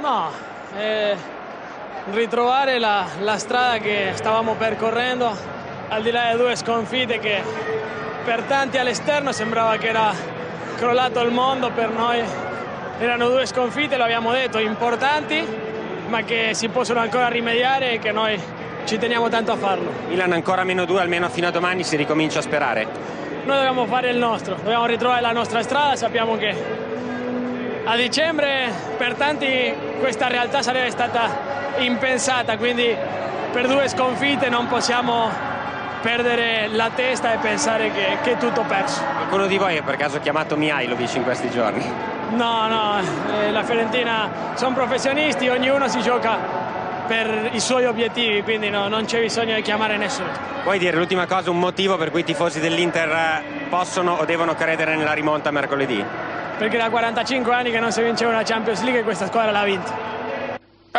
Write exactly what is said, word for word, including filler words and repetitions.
No, eh, ritrovare la, la strada che stavamo percorrendo, al di là di due sconfitte che per tanti all'esterno sembrava che era crollato il mondo, per noi erano due sconfitte, lo abbiamo detto, importanti, ma che si possono ancora rimediare e che noi ci teniamo tanto a farlo. Milan ancora meno due, almeno fino a domani si ricomincia a sperare. Noi dobbiamo fare il nostro, dobbiamo ritrovare la nostra strada, sappiamo che a dicembre per tanti questa realtà sarebbe stata impensata, quindi per due sconfitte non possiamo perdere la testa e pensare che, che è tutto perso. Qualcuno di voi è per caso chiamato Mihajlovic in questi giorni? No, no, eh, la Fiorentina sono professionisti, ognuno si gioca per i suoi obiettivi, quindi no, non c'è bisogno di chiamare nessuno. Puoi dire l'ultima cosa, un motivo per cui i tifosi dell'Inter possono o devono credere nella rimonta mercoledì? Perché da quarantacinque anni che non si vinceva una Champions League e questa squadra l'ha vinta.